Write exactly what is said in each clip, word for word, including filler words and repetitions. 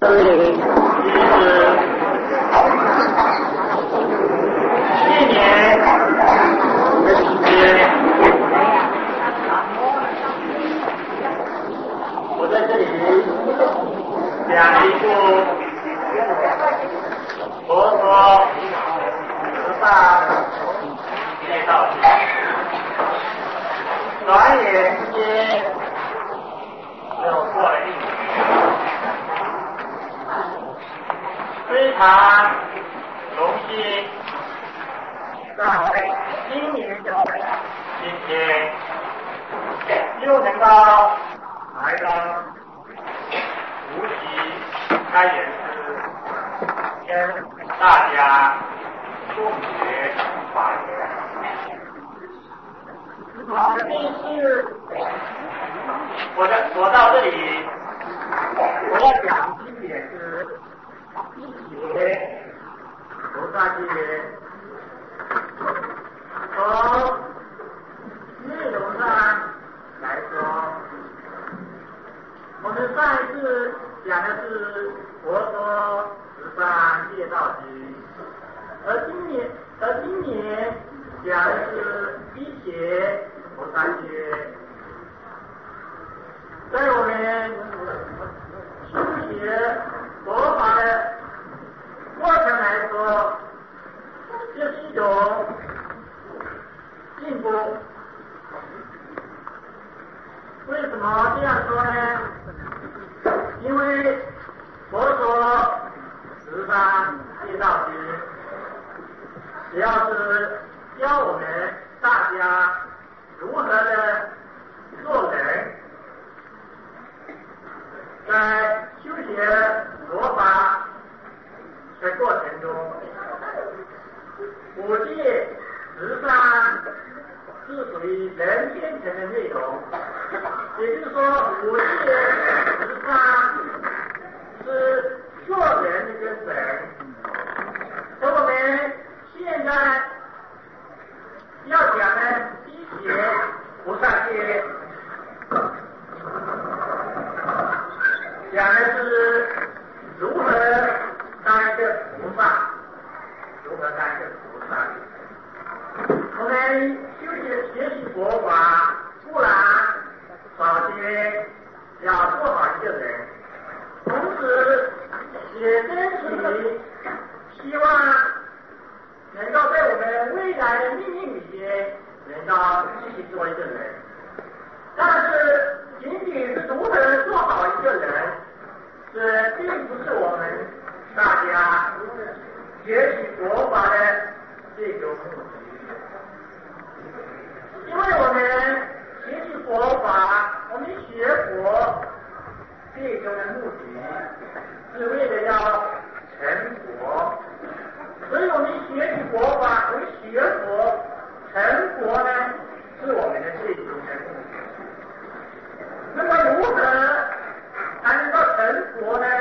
这里是去年的期间，我在这里讲了一部佛陀十大介绍集，转眼之间就过了一年。非常荣幸，在今年的今天又能够来到无锡开演室，跟大家共学法言。我的意思，我的我到这里，我要讲经典是。一节菩萨戒，从内容上来说，我们上一次讲的是佛说十三戒道集，而今年而今年讲的是一节菩萨戒。在我们修学佛法的过程来说，这是一种进步。为什么这样说呢？因为佛说十三戒道集，只要是教我们大家如何的做人，在修学佛法的过程中，五戒十三是属于人天成的内容，也就是说，五戒十三是做人的根本。而我们现在要讲的一节菩萨戒，讲的是如何当一个菩萨，如何当一个菩萨。我们修学学习佛法，不然首先要做好一个人，同时也争取希望能够在我们未来的命运里边能够继续做一个人。但是仅仅是如何做好一个人，这并不是我们大家学习佛法的这种目的。因为我们学习佛法，我们学佛最终的目的是为了要成佛，所以我们学习佛法，我们学佛成佛呢，是我们的最终的目的。那么如何才能够成佛呢？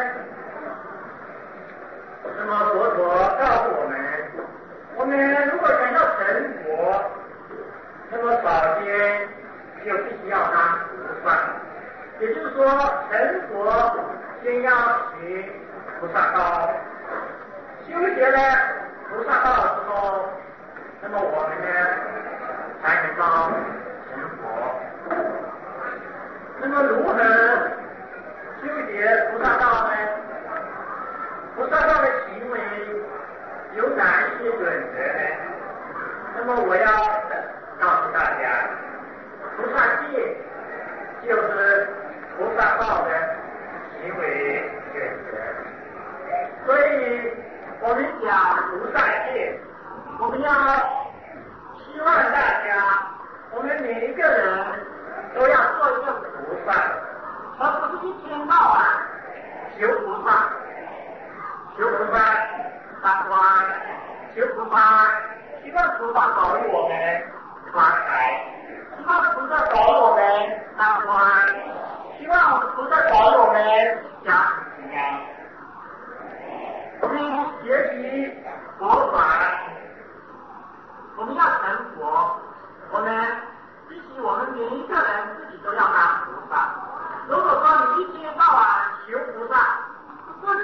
那么佛陀告诉我们，我们如果想要成佛，那么首先就必须要当菩萨，也就是说，成佛先要学菩萨道，修学了菩萨道之后，那么我们呢才能够成佛。那么如何修学菩萨道呢？菩萨道的行为有哪一些准则呢？那么我要告诉大家，菩萨戒就是菩萨道的行为准则。所以我们讲菩萨戒，我们要希望大家，我们每一个人都要做一个菩萨，而不是一天到晚求菩萨，求菩萨发光，求菩萨，希望菩萨保佑我们发财，希望菩萨保佑我们当官，希望菩萨保佑我们家庭平安。我们学习佛法，我们要成佛，我们必须我们每一个人自己都要当菩萨。如果说你一天到晚求菩萨，不是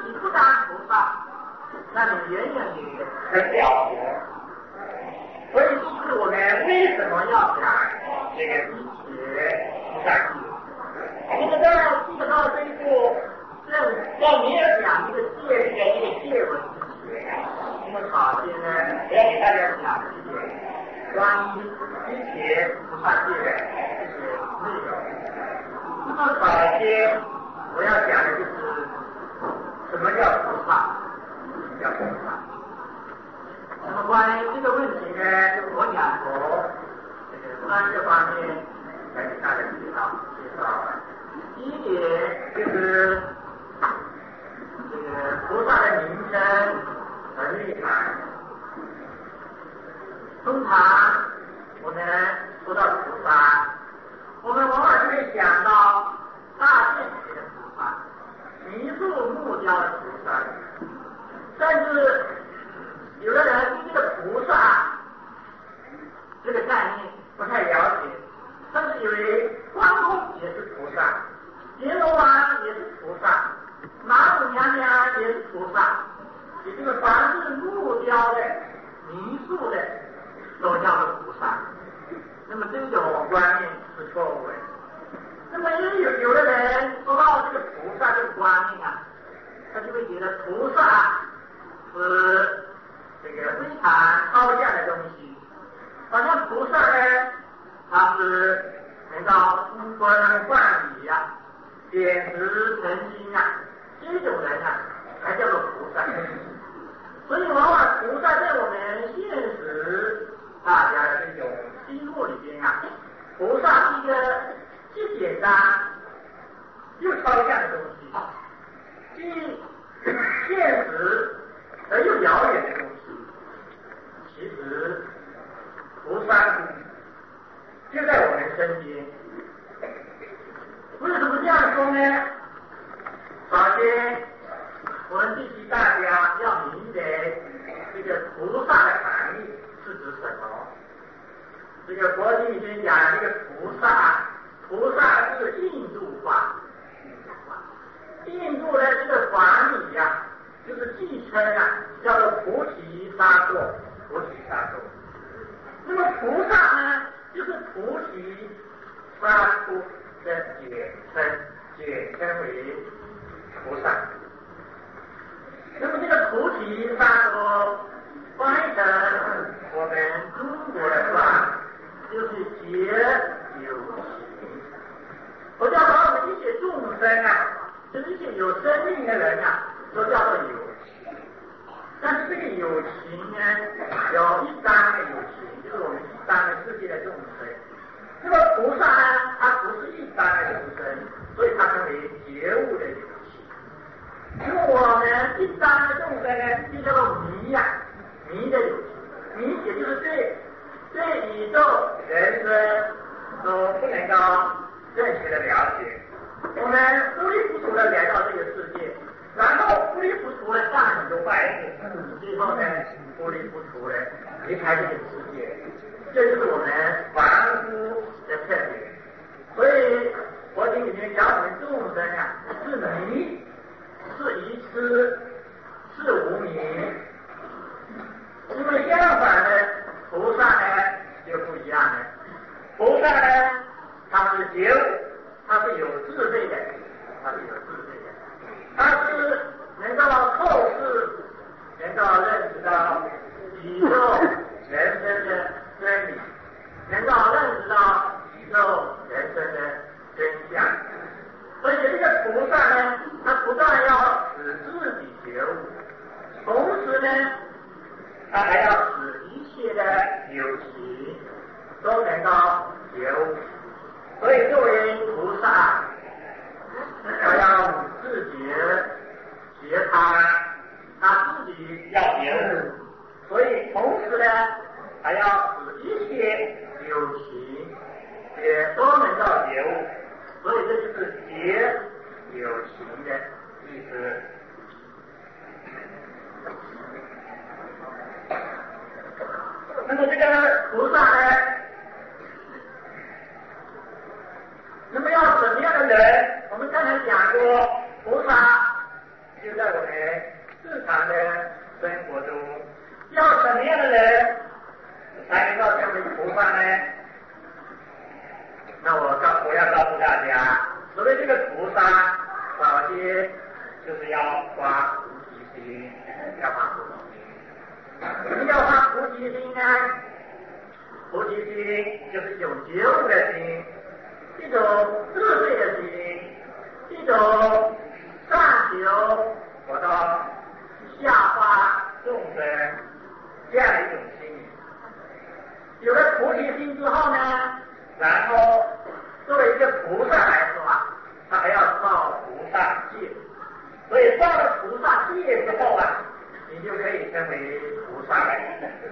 很了解。所以这是我们为什么要讲这个地铁菩萨记。那么在基本上这一步，在在没有讲这个戒律的这个戒文之前，那么首先呢，我要给大家讲一点关于地铁菩萨戒的这些内容。那么首先我要讲的就是什么叫菩萨，什么叫菩萨。那么关于这个问题呢，我讲过这个三个方面来给大家介绍介绍。第一点就是这个菩萨的名称和内涵。通常我们说到菩萨，我们往往就会想到大殿里的菩萨、泥塑木雕的菩萨，甚至有的人对这个菩萨这个概念不太了解，甚至以为关公也是菩萨，阎罗王也是菩萨，马祖娘娘也是菩萨，也就是凡是木雕的、泥塑的都叫做菩萨。那么这种观念是错误的。那么也有有的人说到这个菩萨这个观念啊，他就会觉得菩萨是这个非常高价的东西，好像菩萨呢，他是能够呼风唤雨呀、点石成金啊，这种人啊才叫做菩萨。所以往往菩萨在我们现实大家的这种心目里边啊，菩萨是一个既简单又抽象的东西，既现实而又遥远的东西。其实菩萨就在我们身边。为什么这样说呢？首先我们必须大家要明白这个菩萨的含义是指什么。这个佛经里面讲这个菩萨，菩萨是印度话，印度的这个法理呀、啊，就是继承啊，叫做菩提萨埵，菩提萨埵。那么菩萨呢，就是菩提萨埵的简称，简称为菩萨。那么这个菩提萨埵翻译成我们中国的话，就是解有情。我叫把我们一些众生啊，就是一些有生命的人啊，都叫做有情。但是这个有情呢，有一般的有情，就是我们一般的世界的众生。那么菩萨呢，他不是一般的众生，所以他称为觉悟的有情。那么我们一般的众生呢，就叫做迷呀、啊，迷的有情。迷也就是对对宇宙人生都不能够正确的了解。我们糊里糊涂的来到这个世界，然后糊里糊涂的干很多坏事，最后呢糊里糊涂的离开这个世界，这就是我们凡夫的特点。所以佛经里面讲我们众生啊，是迷，是愚痴，是无明。那么相反的菩萨呢就不一样了。菩萨呢，他是觉悟，他是有智慧的，他是有智慧的，他是能够透视，能够认识到宇宙人生的真理，能够认识到宇宙人生的真相。所以这个菩萨呢，他不但要使自己觉悟，同时呢，他还要使一切的有情都能够觉悟。所以作为菩萨，他要自觉觉他，他自己要觉悟，所以同时呢，还要使一切有情也都能够觉悟，所以这就是觉有情的意思。那么这个菩萨呢，那么要什么样的人？我们刚才讲过，菩萨就在我们日常的生活中要什么样的人才能够成为菩萨呢？那我告我要告诉大家，所谓这个菩萨，首先就是要发菩提心，要发菩提心。什么叫发菩提心呢？菩提心就是一种觉悟的心，一种智慧的心，一种上求我到下发众生这样的一种心理。有了菩提心之后呢，然后作为一个菩萨来说啊，他还要造菩萨戒，所以造了菩萨戒之后啊，你就可以成为菩萨了。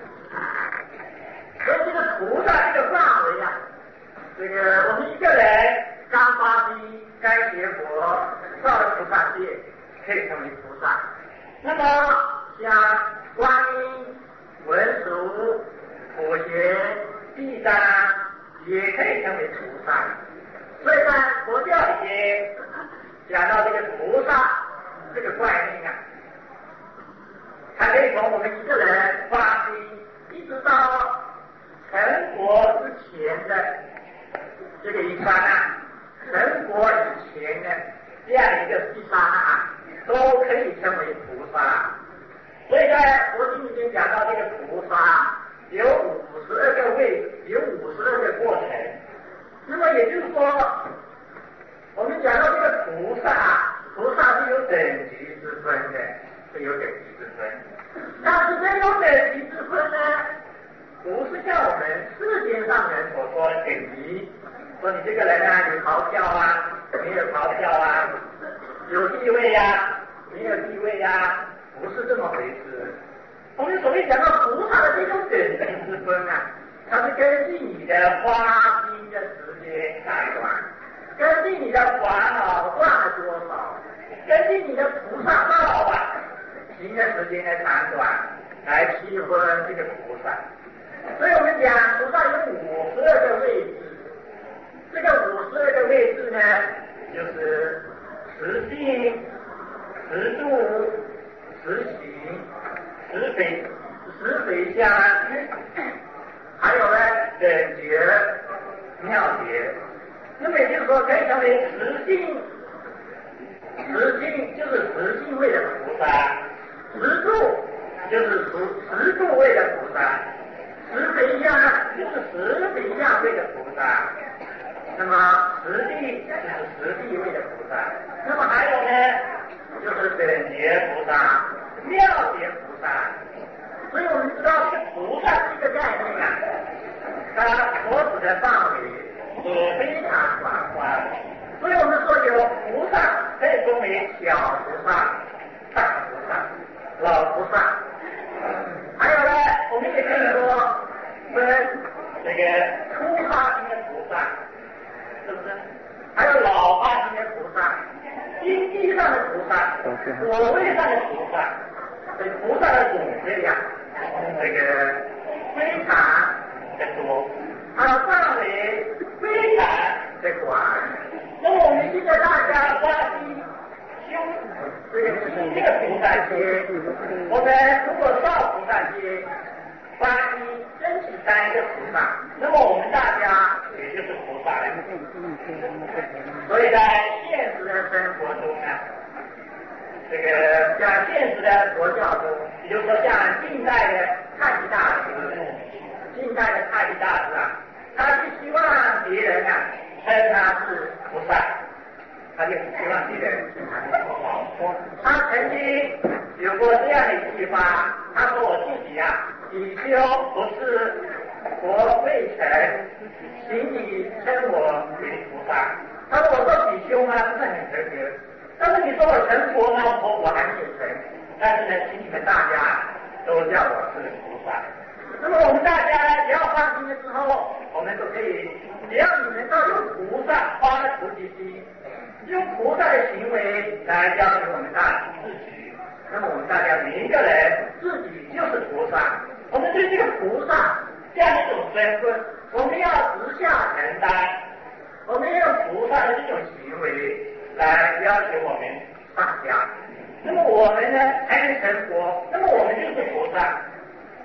所以这个菩萨这个范围啊，这个我们一个人刚发心，刚学佛，造了菩萨戒，可以成为菩萨。那么像观音、文殊、普贤、地藏也可以成为菩萨。所以在佛教里面讲到这个菩萨这个观念啊，它可以从我们一个人发心，一直到成佛之前的这个一刹那，成佛以前的这样一个一刹那，都可以称为菩萨。所以在佛经里面讲到这个菩萨有五十二个位置，有五十二个过程。那么也就是说，我们讲到这个菩萨，菩萨是有等级之分的，是有等级之分。但是这种等级之分呢，不是像我们世间上人所说的等级，说你这个人啊，有袍票啊，没有袍票啊，有地位啊，没有地位啊，不是这么回事。我们所谓讲到菩萨的这种等级之分啊，它是根据你的发心的时间来算，根据你的烦恼断了多少，根据你的菩萨道啊行的时间的长短来区分这个菩萨。所以我们讲菩萨有五十二个位置，这个五十二个位置呢，就是实性、实度、实行、实非、实非相，还有呢等觉、妙觉。那么也就是说，可以称为实性，实性就是实性位的菩萨，实度就是实实度位的菩萨。实非相就是实非相位的菩萨，那么实地就是实地位的菩萨，那么还有呢，就是等觉菩萨、妙觉菩萨。所以我们知道这个菩萨这个概念啊，它所指的范围也非常广泛。所以我们说有菩萨可以分为小菩萨、大菩萨、老菩萨。还有呢，我们也可以说分这个初发心的菩萨，是不是？还有老发心的菩萨，经济上的菩萨，果位上的菩萨，这菩萨的种类呀，这个非常的多，它的范围非常的广。那么我们现在大家发心修这个这个菩萨街，我们如果到菩萨街发心争取当一个菩萨，那么我们大家也就是菩萨了。所以在现实的生活中呢，这个像现实的佛教中，比如说像近代的太极大师，近代的太极大师啊，他就希望别人啊称他是菩萨，他就希望别人称他是菩萨。他曾经有过这样的一句话，他说我自己啊，比丘不是佛未成，请你称我为菩萨。他说我做比丘呢不是很合格，但是你说我成佛呢，我我还没有成，但是呢，请你们大家都叫我是菩萨。那么我们大家呢，只要发心的时候，我们都可以，只要你能够用菩萨发了菩提心，用菩萨的行为来要求我们大家自己，那么我们大家每一个人自己就是菩萨。我们对这个菩萨这样一种身份，我们要直下承担，我们要用菩萨的这种行为来要求我们上家，那么我们呢才能成佛，那么我们就是菩萨。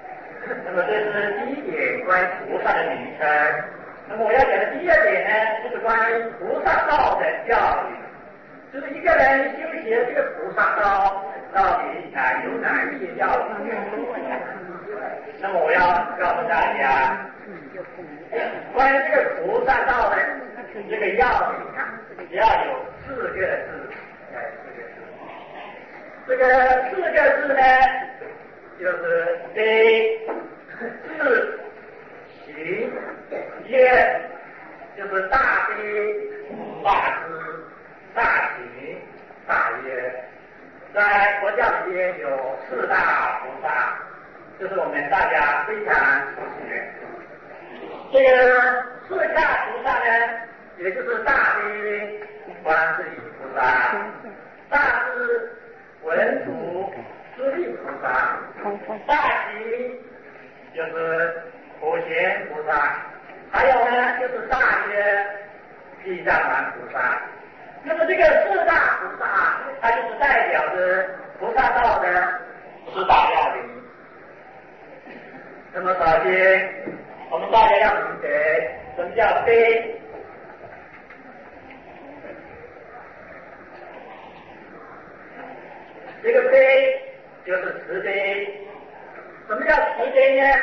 那么这是第一点关于菩萨的名称。那么我要讲的第二点呢，就是关于菩萨道的教育，就是一个人修学这个菩萨道到底啊有哪一些要领？那么我要告诉大家，关于这个菩萨道的这个要领啊，要有四个字，哎，四个字。这个四个字呢，就是悲、智、行、业，就是大悲、大智、大行、大业。在佛教里边有四大菩萨，就是我们大家非常熟悉的。这个四大菩萨呢，也就是大悲观世音菩萨，大智文殊师利菩萨，大行就是普贤菩萨，还有呢就是大约地藏王菩萨。那么这个四大菩萨，它就是代表着菩萨道的四大要领。那么首先，我们大家要明白什么叫悲。这个悲就是慈悲。什么叫慈悲呢？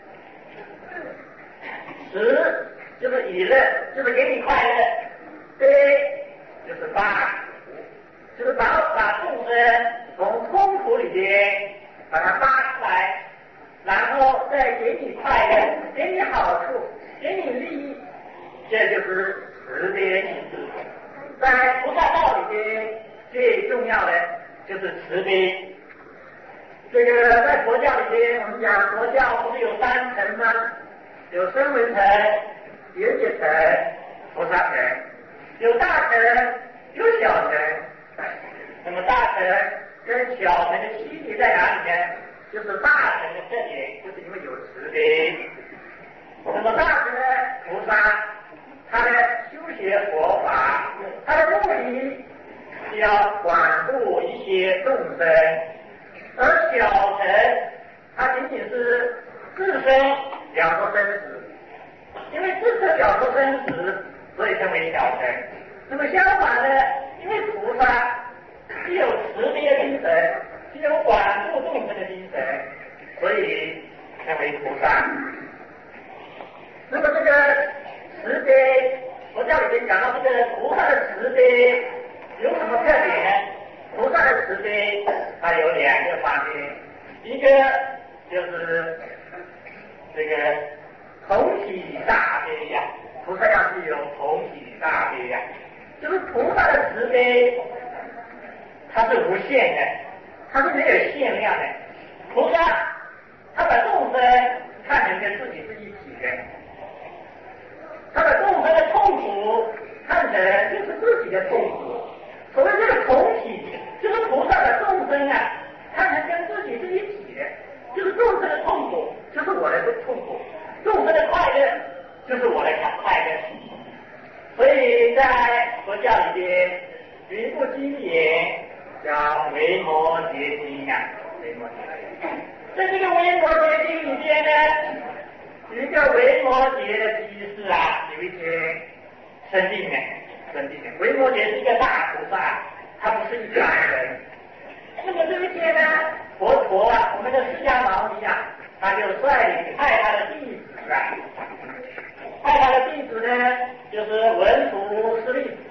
慈就是以乐，就是给你快乐；悲就是拔，就是把把众生从痛苦里边把它拔出来，然后再给你快乐，给你好处，给你利益，这就是慈悲。在菩萨道里边最重要的就是慈悲。这个在佛教里边，我们讲佛教不是有三层吗？有声闻层、缘觉层、菩萨层。有大乘，有小乘。那么大乘跟小乘的区别在哪里呢？就是大乘的特点，就是因为有慈悲。那么大乘的菩萨，他的修学佛法，他的目的是要广度一些众生，而小乘他仅仅是自身了脱生死，因为自身了脱生死，所以称为小乘。那么相反的，因为菩萨具有慈悲的精神，具有广度众生的精神，所以称为菩萨。那么这个慈悲，佛教里面讲到这个菩萨的慈悲有什么特点呢？菩萨的慈悲它有两个方面，一个就是这个同体大悲呀、啊，菩萨要具有同体大悲呀、啊。就是菩萨的慈悲，它是无限的，它是没有限量的。菩萨他把众生看成跟自己是一体的，他把众生的痛苦看成就是自己的痛苦。所谓这个同体，就是菩萨把众生啊看成跟自己是一体的，就是众生的痛苦就是我的痛苦，众生的快乐就是我的快乐。所以在佛教里边有一部经典叫《维摩诘经》啊，维摩诘经。在这个《维摩诘经》里边呢，有一个维摩诘的居士啊，有一天生病了，生病了。维摩诘是一个大菩萨，他不是一般人。那么这一天呢，佛陀啊，我们的释迦牟尼啊，他就率领派他的弟子啊。派他的弟子呢，就是文殊师利。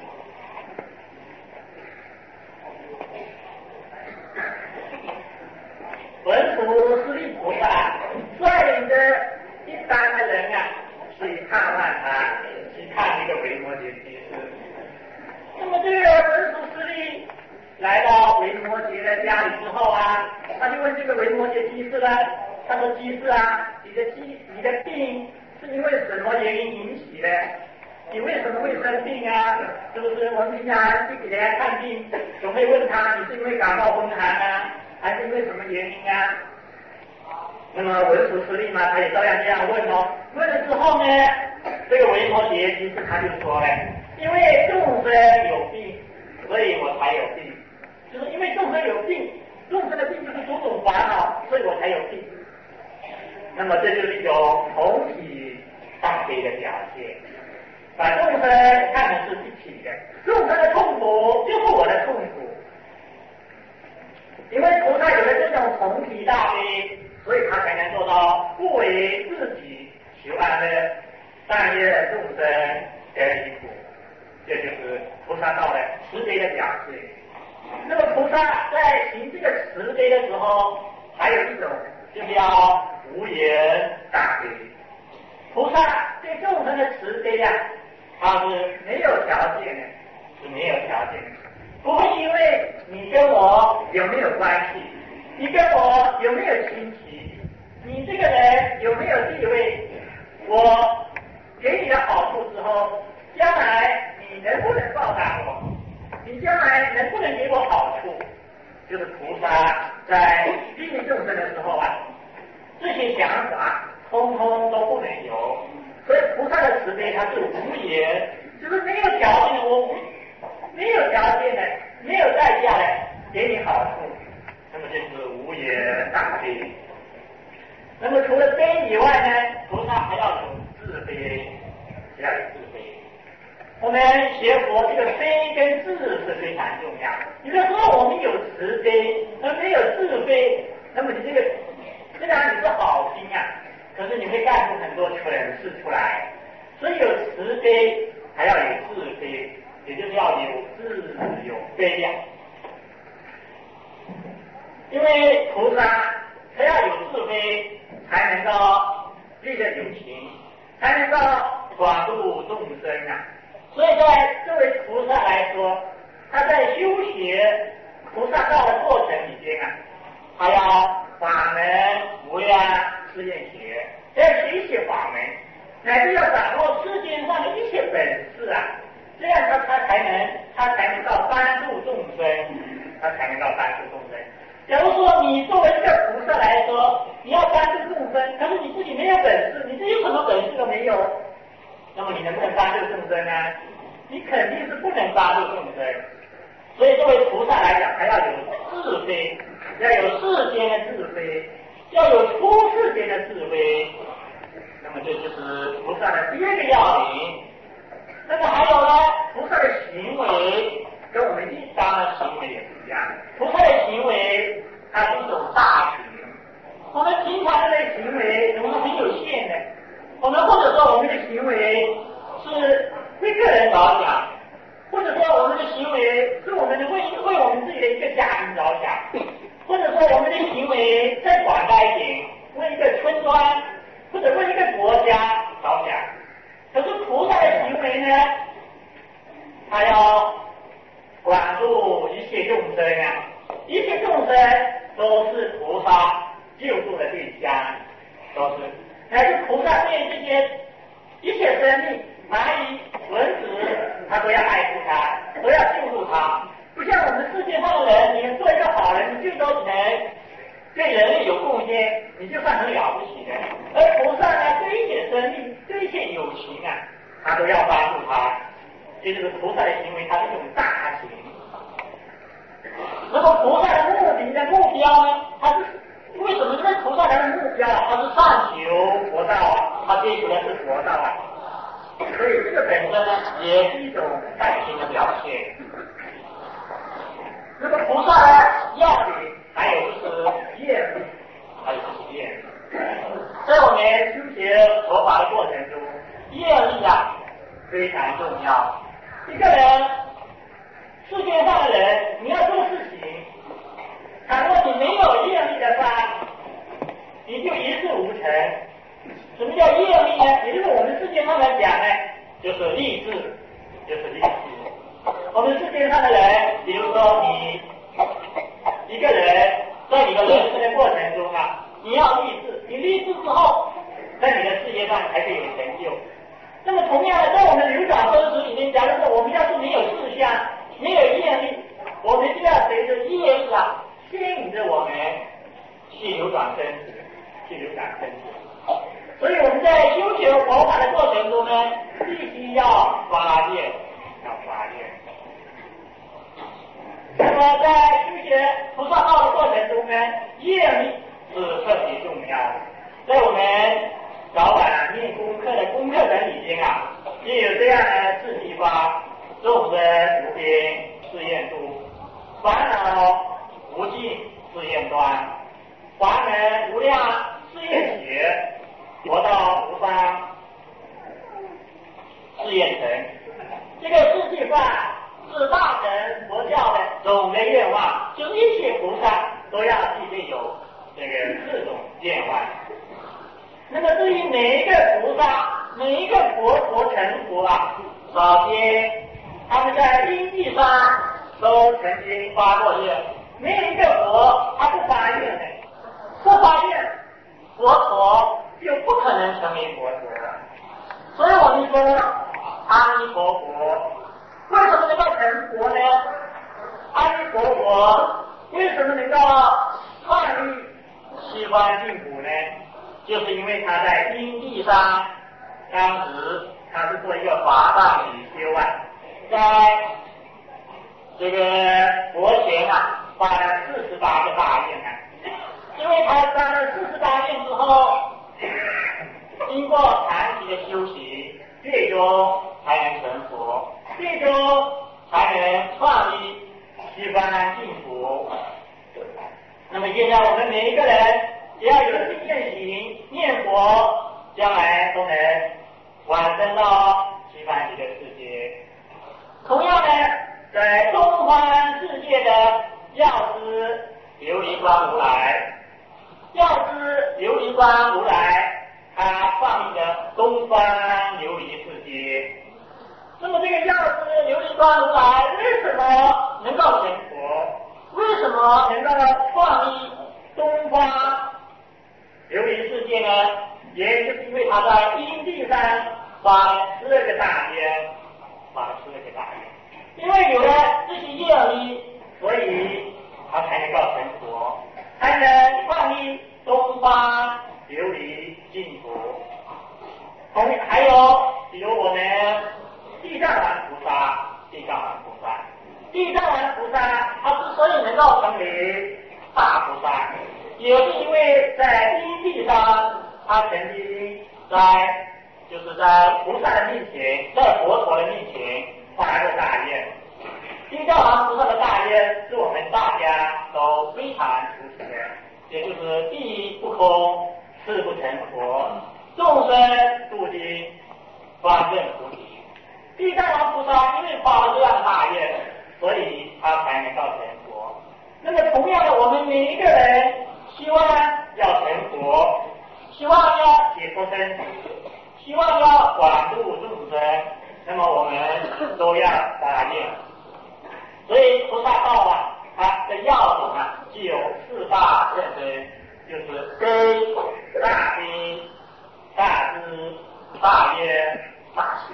文殊师利菩萨率领着一般的人啊，去看望他，去看这个维摩诘居士。那么这个文殊师利来到维摩诘的家里之后啊，他就问这个维摩诘居士呢，他说：“居士啊，你的疾你的病是因为什么原因引起的？你为什么会生病啊？是不是？我们平常去给人家看病，总会问他，你是因为感冒风寒啊，还是因为什么原因啊？”那么文殊师利嘛，他也照样这样问哦。问了之后呢，这个维摩诘居士他就说了，因为众生有病，所以我才有病。就是因为众生有病，众生的病就是种种烦恼，所以我才有病。 那么这就是一种同体大悲的表现，把众生看成是一体的，众生的痛苦就是我的痛苦。因为菩萨有了这种同体大悲，所以他才能做到不为自己求安乐，但愿众生得离苦。这就是菩萨道的慈悲的表现。那么菩萨在行这个慈悲的时候，还有一种就叫无言大悲。菩萨对众生的慈悲啊，它是没有条件的，是没有条件的，不会因为你跟我有没有关系，你跟我有没有亲戚，你这个人有没有地位，我给你的好处之后，将来你能不能报答我？你将来能不能给我好处？就是菩萨在利益众生的时候啊，这些想法通通都不能有。所以菩萨的慈悲它是无言，就是没有条件的，我没有条件的，没有代价的给你好处，那么就是无言大悲。那么除了悲以外呢，菩萨还要有自悲，还要有自悲。我们学佛，这个悲跟智是非常重要。你比如说我们有慈悲，而没有自悲，那么你这个虽然你是好心啊，可是你会干出很多蠢事出来。所以有慈悲，还要有自悲，也就是要有智有悲量。因为菩萨他要有自悲，才能够利乐有情，才能够广度众生啊。所以在作为菩萨来说，他在修学菩萨道的过程里边啊，他要法门无量试验学，要学一些法门，乃至要掌握世间上的一些本事啊，这样他他才能他才能够帮助众生，他才能够帮助众生。假如说你作为一个菩萨来说，你要帮助众生，可是你自己没有本事，你自己什么本事都没有，那么你能不能帮助众生呢？你肯定是不能帮助众生。所以作为菩萨来讲，还要有智慧，要有世间的智慧，要有出世间的智慧。那么这就是菩萨的第二个要领。那么还有呢，菩萨的行为跟我们一般的行为也不一样。菩萨的行为它是一种大行，我们平常的行为我们很有限的，我们或者说我们的行为是为个人着想，或者说我们的行为是我们为为我们自己的一个家庭着想，或者说我们的行为再广大一点，为一个村庄或者为一个国家着想。可是菩萨的行为呢，他要广度一切众生啊，一切众生都是菩萨救助的对象，都是乃至菩萨对这些一切生命，蚂蚁、蚊子，他都要爱护他，都要救助他。不像我们世界上的人，你做一个好人，你最多只能对人类有贡献，你就算很了不起的。而菩萨呢，对一切生命，对一切有情啊，他都要帮助他。这就是菩萨的行为，它是一种大行。那么菩萨的目的的目标呢？他是为什么这个菩萨他的目标啊？他是上求佛道啊，他追求的是佛道啊。所以这个本身呢，也是一种大行的表现。那么菩萨的要领还有就是愿力，还有就是愿力。在我们修学佛法的过程中，愿力啊非常重要。一个人，世界上的人，你要做事情，倘若你没有愿力的话，你就一事无成。什么叫愿力呢？也就是我们世界上来讲呢，就是立志，就是立志。我们世界上的人，比如说你一个人在你的人生的过程中啊，你要立志，你立志之后，在你的事业上才可以有成就。那么同样的，在我们流转分时里面，假如说我们要是没有志向，没有愿力，我们就要随着业力啊，牵引着我们去流转生死，去流转生死。所以我们在修学佛法的过程中呢，必须要发愿，要发愿。那么在修学菩萨道的过程中呢，愿力是特别重要的。在我们前端，华能无量事业学，佛道无方事业成。这个世界上是大乘佛教的总的愿望，就一切菩萨都要具备有这个四种愿望。那么对于每一个菩萨，每一个佛陀成佛啊，首先他们在因地上都曾经发过愿，没有一个佛他不发愿的，不发愿，佛陀就不可能成为佛陀。所以我们说阿弥陀佛为什么能够成佛呢？阿弥陀佛为什么能够创立西方净土呢？就是因为他在因地上，当时他是做一个法藏比丘啊，在这个佛前啊发了四十八个大愿啊，因为他发了四十八愿之后，经过长期的修习，最终才能成佛，最终才能创立西方净土。那么现在我们每一个人只要有心愿行念佛，将来都能往生到西方极乐世界。同样的，在东方世界的药师琉璃光如来，药师琉璃光如来他创立的东方琉璃世界。那么这个药师琉璃光如来为什么能够成佛？为什么能够创立东方琉璃世界呢？也就是因为他在因地上发了十二个大愿，发了十二个大愿。因为有了这些业力，所以他才能够成佛，才能创立东方琉璃净土。同还有比如我们地藏王菩萨，地藏王菩萨，地藏王菩萨他之所以能够成为大菩萨，也是因为在因地上他曾经在就是在菩萨的面前，在佛陀的面前发过大愿。地藏王菩萨的大愿是我们大家都非常熟悉的，也就是第一不空，誓不成佛，众生度尽，方证菩提。地藏王菩萨因为发了这样的大愿，所以他才能够成佛。那么同样的，我们每一个人希望要成佛，希望要解脱生死，希望要广度众生，那么我们都要发愿。所以菩萨道啊，它的要领啊，具有四大特征，就是悲、大悲、大智、大愿、大行。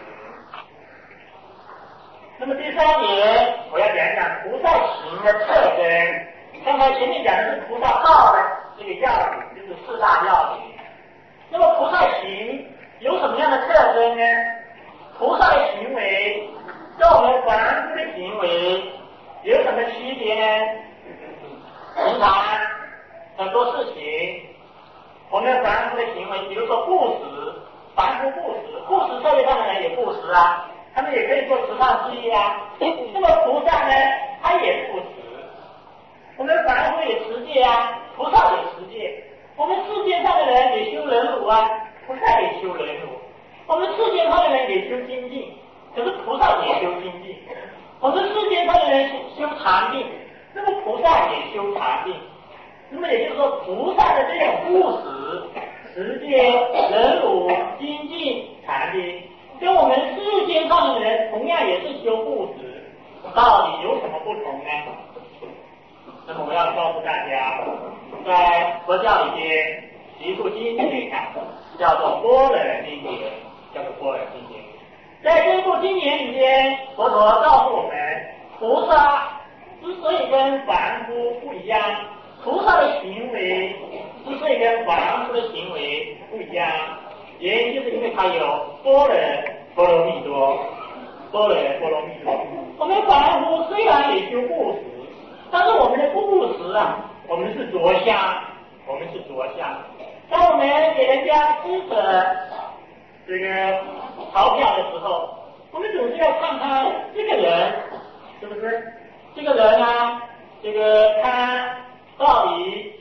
那么第三点，我要讲一讲菩萨行的特征。刚才前面讲的是菩萨道的这个要领，就是四大要领。那么菩萨行有什么样的特征呢？菩萨的行为跟我们凡夫的行为有什么区别呢？平常很多事情，我们凡夫的行为，比如说布施，凡夫布施，布施社会上的人也布施啊，他们也可以做慈善事业啊。那么菩萨呢，他也布施。我们凡夫也持戒啊，菩萨也持戒。我们世界上的人也修忍辱啊，菩萨也修忍辱。我们世界上的人也修精进，可是菩萨也修精进。我们世界上的人修禅定，那么菩萨也修禅定。那么也就是说，菩萨的这种布施、持戒、忍辱、精进、禅定，跟我们世界上的人同样也是修布施，到底有什么不同呢？那么我要告诉大家，在佛教里边，一部经典啊，叫做《般若经典》，叫做《般若经典》。在这部经典里边，佛陀告诉我们，菩萨之所以跟凡夫不一样，菩萨的行为之所以跟凡夫的行为不一样，原因就是因为他有般若波罗蜜多，般若波罗蜜多。我们凡夫虽然也修布施，但是我们的布施啊，我们是着相，我们是着相。当我们给人家施舍这个钞票的时候，我们总是要看看这个人是不是这个人啊，这个他到底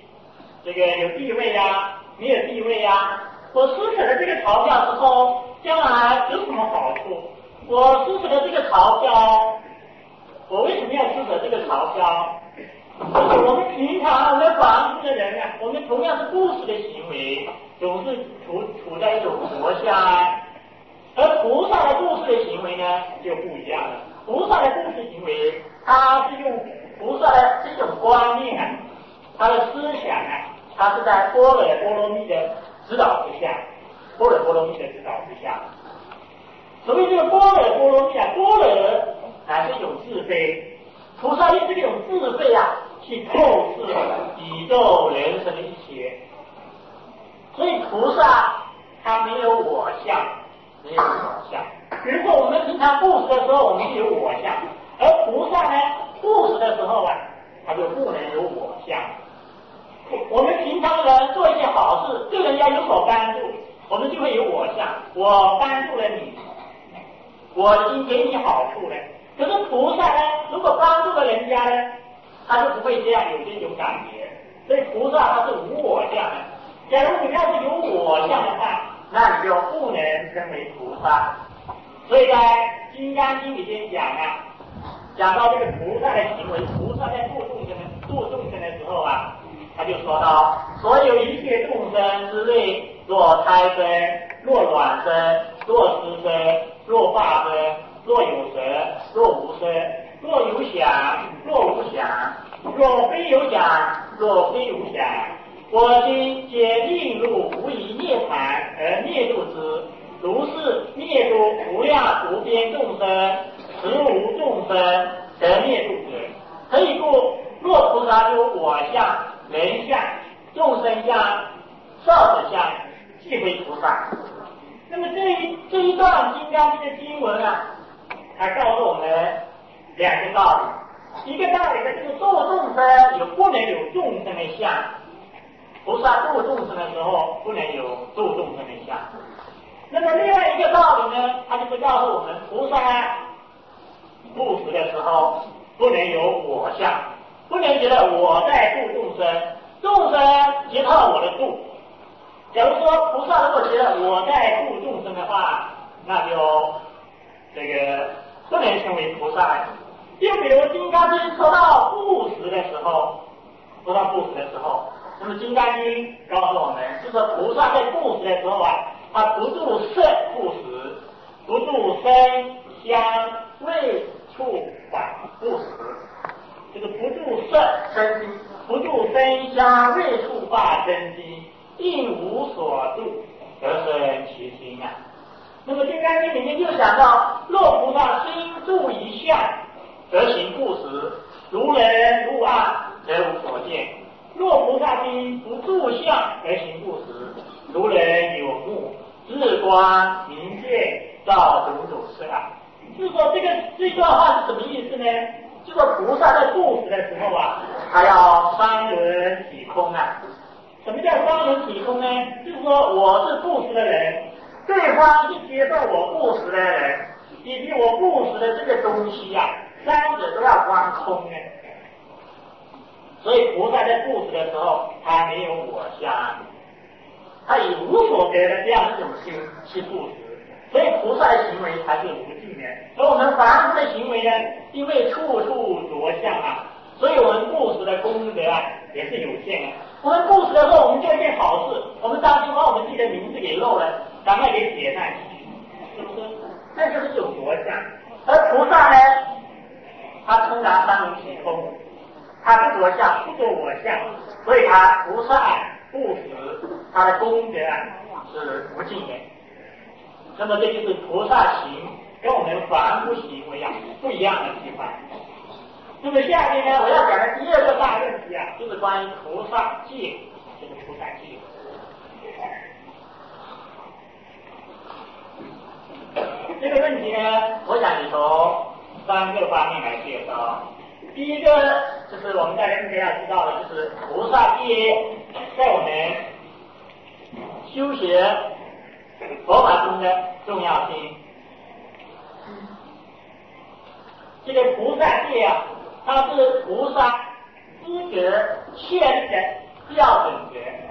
地位呀，没有地位呀。我施舍了这个钞票之后，将来有什么好处？我施舍了这个钞票，我为什么要施舍这个钞票？就是我们平常我们凡夫的人啊，我们同样是布施的行为，总是处处在一种佛相，而菩萨的布施的行为呢就不一样了。菩萨的布施行为，他是用菩萨的这种观念啊，他的思想啊，他是在般若波罗蜜的指导之下，般若波罗蜜的指导之下。所谓这个般若波罗蜜啊，般若乃是一种智慧。菩萨用这种智慧啊，去透视宇宙人生的一切，所以菩萨他没有我相，没有我相。比如说我们平常布施的时候，我们就有我相，而菩萨呢，布施的时候啊，他就不能有我相。我们平常的人做一件好事，对人家有所帮助，我们就会有我相，我帮助了你，我已经给你好处了。可是菩萨呢，如果帮助了人家呢，他就不会这样有这种感觉。所以菩萨他是无我相的。假如你要是有我相的话，那你就不能称为菩萨。所以在《金刚经》里边讲啊，讲到这个菩萨的行为，菩萨在度众生的度众生的时候啊，他就说到：所有一切众生之内，若胎生，若卵生，若湿生，若发生。若有色，若无色；若有想，若无想；若非有想，若非无想。我今皆令入无疑涅槃而灭度之，如是灭度无量无边众生，实无众生得灭度者。何以故？若菩萨有我相、人相、众生相、寿者相，即为菩萨。那么这一这一段金刚经的经文啊，他告诉我们两个道理。一个道理呢，就是度众生有不能有众生的相，菩萨度众生的时候不能有度众生的相。那么另外一个道理呢，他就是告诉我们，菩萨布施的时候不能有我相，不能觉得我在度众生，众生结套我的度。假如说菩萨如果觉得我在度众生的话，那就这个不能成为菩萨。又比如《金刚经》说到布施的时候，说到布施的时候，那么《金刚经》告诉我们，就是菩萨在布施的时候啊，他不住色布施，不住声香味触法布施，这个不住色生机，不住声香味触法生机，应无所住而生其心啊。那么《金刚经》里面就讲到，若菩萨心住一相而行布施，如人如暗则无所见；若菩萨心不住相而行布施，如人有目，日光明见，照种种色啊。就是说这个这段话是什么意思呢？就说菩萨在布施的时候啊，他要三轮体空啊。什么叫三轮体空呢？就是说我是布施的人，对方是接受我布施的人，以及我布施的这个东西啊，三者都要光空呢。所以菩萨在布施的时候，他没有我相，他以无所得的这样一种心去布施，所以菩萨的行为才是无尽的。而我们凡夫的行为呢，因为处处着相啊，所以我们布施的功德啊也是有限的。我们布施的时候，我们做一件好事，我们当心把我们自己的名字给漏了，赶快给写上去，是不是？那就是一种着相。而菩萨呢，他通达三轮体空，他不着相，不着我相，所以他菩萨布施，他的功德啊是无尽的。那么这就是菩萨行跟我们凡夫行为啊不一样的地方。那么下面呢，我要讲的第二个大问题啊，就是关于菩萨戒，这个菩萨戒。这个问题呢，我想你从三个方面来介绍。第一个就是我们大家应该要知道的，就是菩萨戒在我们修学佛法中的重要性。这个菩萨戒啊，它是菩萨资格确立的标准则。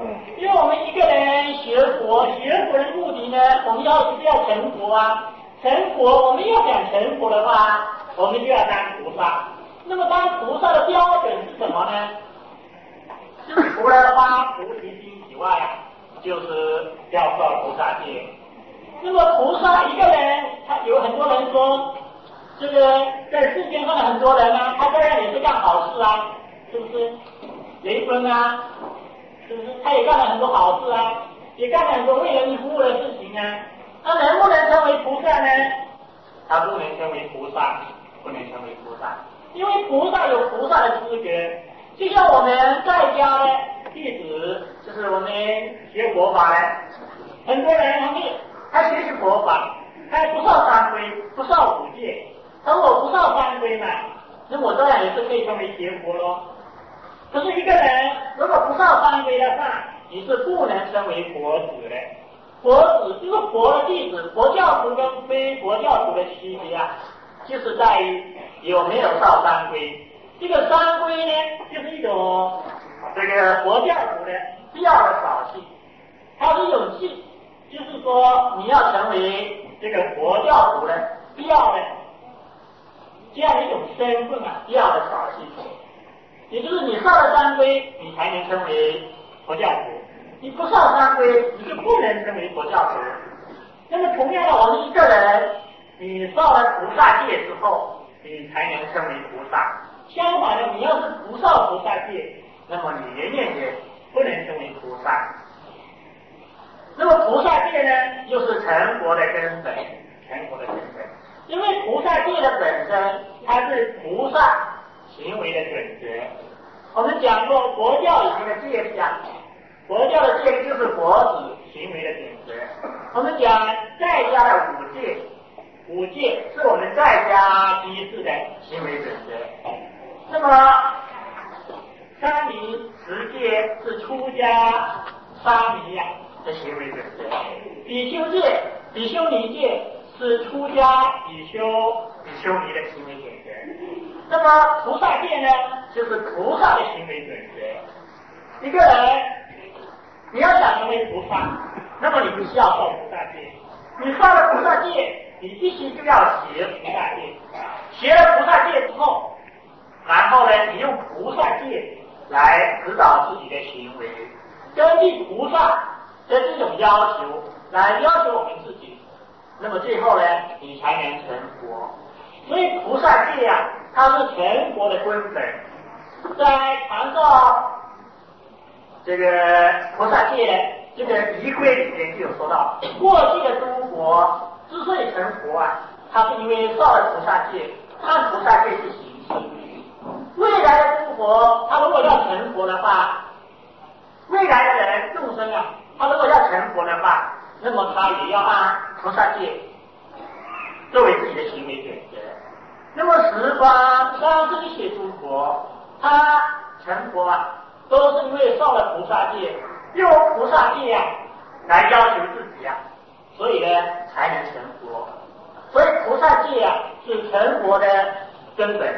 因为我们一个人学佛，学佛的目的呢，我们要是要成佛啊，成佛，我们要想成佛的话，我们就要当菩萨。那么当菩萨的标准是什么呢？就是除了发菩提心以外啊，就是要受菩萨戒。那么菩萨一个人，他有很多人说，这个在世间上的很多人啊，他当然也是干好事啊，是不是？雷锋啊，是不是？他也干了很多好事啊，也干了很多为人民服务的事情啊。那能不能成为菩萨呢？他不能成为菩萨，不能成为菩萨，因为菩萨有菩萨的资格。就像我们在家的弟子，就是我们学佛法的，很多人他们他学习佛法，他不受三规，不受五戒。而我不受三规嘛，那我当然也是可以成为学佛咯。可是一个人如果不受三规的话，你是不能成为佛子的。佛子就是佛的弟子，佛教徒跟非佛教徒的区别啊，就是在于有没有受三规。这个三规呢，就是一种这个佛教徒的必要的法器，它是一种器，就是说你要成为这个佛教徒的必要的这样一种身份啊，必要的法器。也就是你受了三规，你才能成为佛教徒；你不受三规，你就不能成为佛教徒。那么同样的，我们一个人，你受了菩萨戒之后，你才能成为菩萨。相反的，你要是不受菩萨戒，那么你远远也不能成为菩萨。那么菩萨戒呢，就是成佛的根本，成佛的根本。因为菩萨戒的本身，它是菩萨行为的准则。我们讲过佛教里面的戒律啊，佛教的戒律就是佛子行为的准则。我们讲在家的五戒，五戒是我们在家居士的行为准则。那么三明十戒是出家沙弥呀的行为准则，比丘戒、比丘尼戒是出家比丘、比丘尼的行为准则。那么菩萨戒呢，就是菩萨的行为准则。一个人你要想成为菩萨，那么你必须要受菩萨戒。你受了菩萨戒，你必须就要学菩萨戒。学了菩萨戒之后，然后呢，你用菩萨戒来指导自己的行为，根据菩萨的这种要求来要求我们自己，那么最后呢，你才能成佛。所以菩萨戒啊，它是成佛的根本。在传授这个菩萨戒的这个仪规里面就有说到，过去的诸佛之所以成佛啊，他是因为受了菩萨戒，按菩萨戒去行事。未来的诸佛，他如果要成佛的话，未来的人众生啊，他如果要成佛的话，那么他也要按菩萨戒作为自己的行为准则。那么十方三世一切诸佛，他成佛啊，都是因为受了菩萨戒，用菩萨戒啊来要求自己啊，所以呢才能成佛。所以菩萨戒啊是成佛的根本。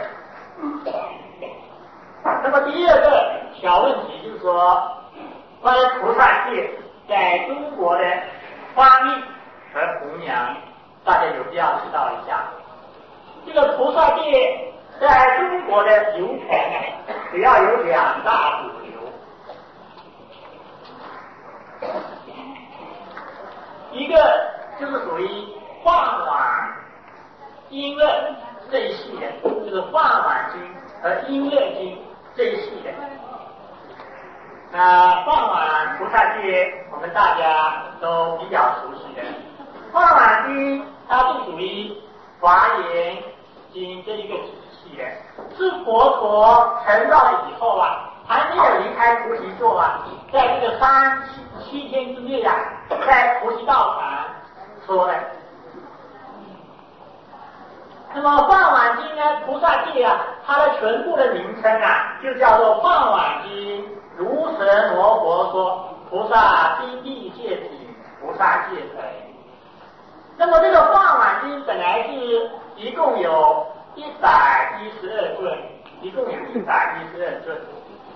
那么第二个小问题就是说，关于菩萨戒在中国的翻译和弘扬，大家有必要知道一下。这个菩萨戒在中国的流传啊，主要有两大主流，一个就是属于梵网音乐这一系的，就是梵网经和音乐经这一系的。那梵网菩萨戒我们大家都比较熟悉的，梵网经它是属于华严经这一个体系的，是佛陀成道了以后啊，还没有离开菩提座啊，在这个三七七天之内啊，在菩提道场说的。那么梵网经呢，菩萨戒啊，它的全部的名称啊，就叫做梵网经如神罗佛说菩萨心地戒品菩萨戒本。那么这个梵网经本来是一共有一百一十二卷，一共有一百一十二卷。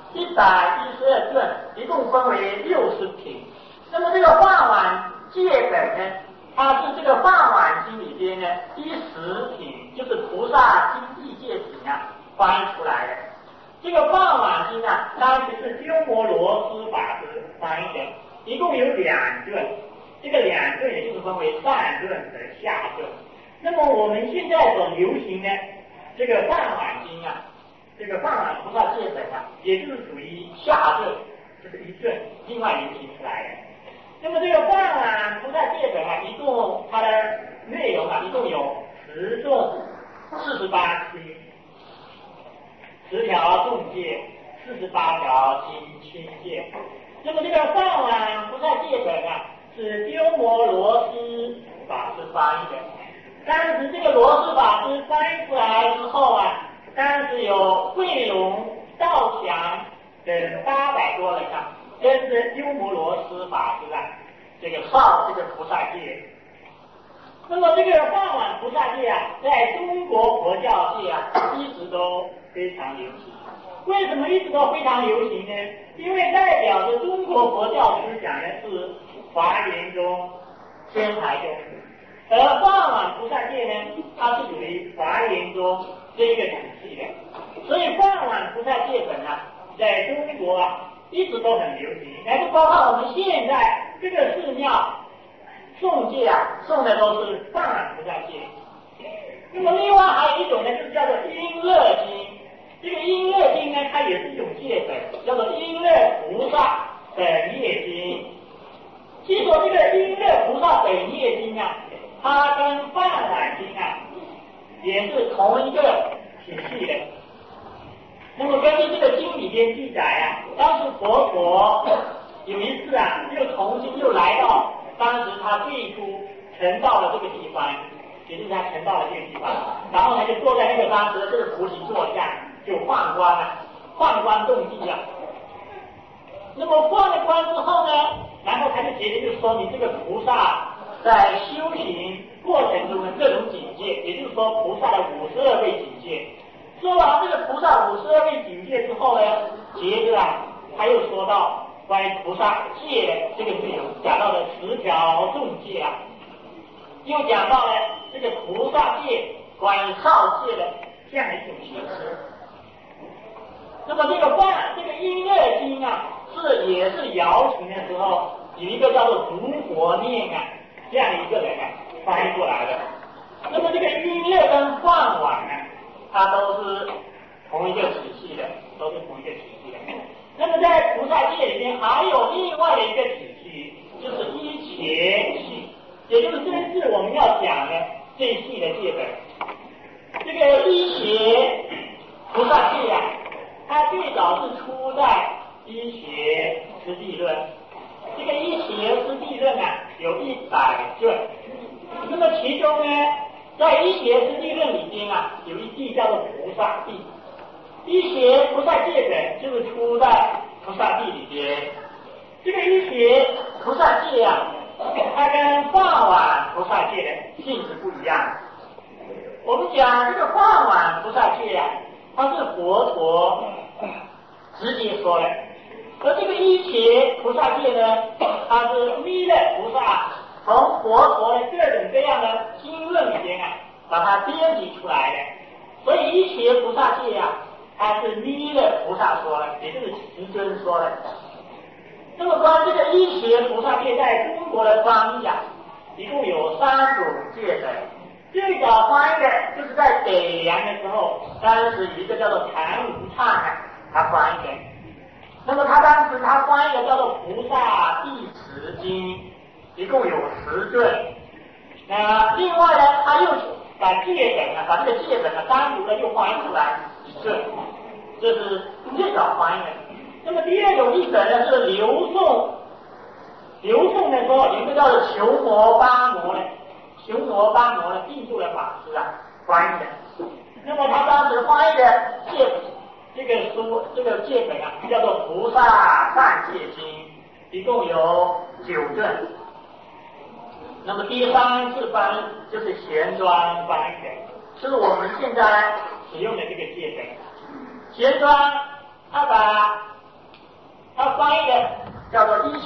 一百一十二卷，一共分为六十品。那么这个《法碗戒本》呢，它是这个《法碗经》里边呢第十品，就是菩萨经义戒品啊翻译出来的。这个《法碗经》啊，当时是鸠摩罗什法师翻译的，一共有两卷。这个两卷也就是分为上卷和下卷。那么我们现在所流行的这个《法碗经》啊，这个《法碗菩萨戒本》啊，也就是属于下卷，这是一卷另外流行出来的。那么这个《法碗菩萨戒本》啊，一共它的内容啊，一共有十众四十八期，十条众戒，四十八条经清戒。那么这个《法碗菩萨戒本》啊，是鸠摩罗什法师翻译的。当时这个罗什法师翻译出来之后啊，当时有慧龙、道强等八百多人啊，跟着鸠摩罗什法师啊，这个上这个菩萨戒。那么这个法碗菩萨戒啊，在中国佛教界啊，一直都非常流行。为什么一直都非常流行呢？因为代表着中国佛教思想呢是华严宗、天台宗，而法碗菩萨戒呢，它是属于华严宗这一个体系的，所以法碗菩萨戒本啊，在中国啊一直都很流行，乃至包括我们现在这个寺庙诵戒啊，诵的都是法碗菩萨戒。那么另外还有一种呢，就叫做音乐经。这个音乐经呢，它也是一种戒本，叫做音乐菩萨本业经。据说这个音乐菩萨本业经啊，它跟法碗经啊也是同一个体系的。那么根据这个经里边记载啊，当时佛陀有一次啊，又重新又来到当时他最初成道的这个地方，也就是他成道的这个地方，然后呢就坐在那个当时的这个菩提座下，就换观了，换观动地啊。那么换了观之后呢，然后他就接着就说明这个菩萨在修行过程中的各种境界，也就是说菩萨的五十二位境界。说完这个菩萨五十二位境界之后呢，接着啊他又说到关于菩萨戒的这个内容，讲到了十条众戒啊，又讲到了这个菩萨戒关于少戒的这样的一种形式。那么这个梵这个音乐经啊，是也是瑶琴的时候有一个叫做竺佛念啊这样的一个人啊翻译过来的。那么这个音乐跟梵碗呢，它都是同一个体系的，都是同一个体系的。那么在菩萨戒里面还有另外的一个体系，就是依伽系，也就是这次我们要讲的这一系的戒本。这个依伽菩萨戒啊，它最早是出在依伽师地论。这个依伽师地论啊，有一百卷。那么其中呢，在依伽师地论里边啊，有一地叫做菩萨地。依伽菩萨戒本就是出在菩萨地里边。这个依伽菩萨戒啊，它跟梵碗菩萨戒的性质不一样。我们讲这个梵碗菩萨戒啊，它是佛陀直接说的，而这个依伽菩萨戒呢，它是弥勒菩萨从佛陀的各种各样的经论里边啊，把它编辑出来的。所以依伽菩萨戒啊，它是弥勒菩萨说的，也就是慈尊说的。那么关于这个依伽菩萨戒在中国的翻译啊，一共有三种戒本。最早翻译的就是在北凉的时候，当时有一个叫做谭无畅啊，他翻译的。那么他当时他翻译的叫做《菩萨地持经》，一共有十卷。那另外呢，他又把戒本啊，把这个戒本啊单独的又翻译出来一卷，这是最早翻译的。那么第二种译本呢是刘宋，刘宋的时候有一个叫做求摩巴摩的，求摩巴摩的印度的法师啊翻译的。那么他当时翻译的戒这个书这个戒本啊，叫做《菩萨善戒经》，一共有九卷。那么第三次翻译就是贤专翻译的，是我们现在使用的这个戒本。贤专他把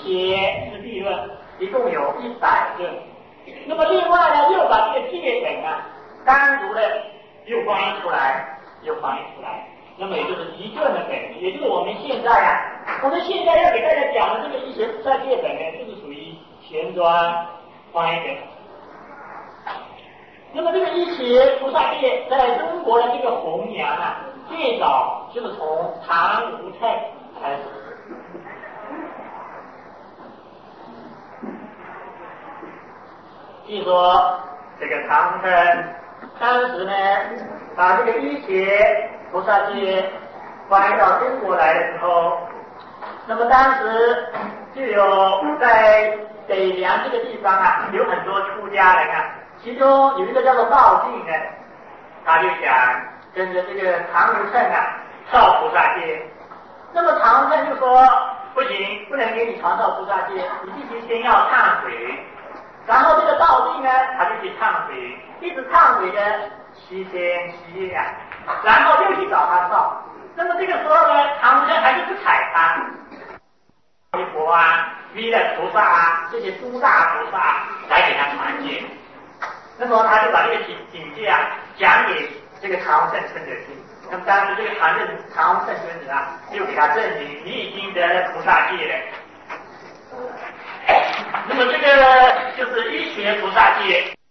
邪是地论，一共有一百个。那么另外呢，又把这个戒本啊，单独的又翻译出来，又翻译出来。那么也就是一卷的本，也就是我们现在啊，我们现在要给大家讲的这个医学菩萨戒本呢，就是属于前端翻译本。那么这个医学菩萨戒在中国的这个弘扬啊，最早就是从唐吴称开始。据说这个唐僧当时呢，把这个医学菩萨戒翻译到中国来的时候，那么当时就有在北凉这个地方啊，有很多出家人啊，其中有一个叫做道静的，他就想跟着这个唐无称啊造菩萨戒。那么唐僧就说不行，不能给你传授菩萨戒，你必须先要忏悔。然后这个道静呢，他就去忏悔，一直忏悔的七天七夜啊，然后又去找他造。那么这个时候呢，唐僧还是不睬他。弥佛啊、弥勒菩萨啊，这些诸大菩萨来给他传戒。那么他就把这个警警戒啊讲给这个唐僧尊者听。那么当时这个唐僧唐僧尊者啊，就给他证明你已经得了菩萨戒了。那么这个就是医学菩萨戒。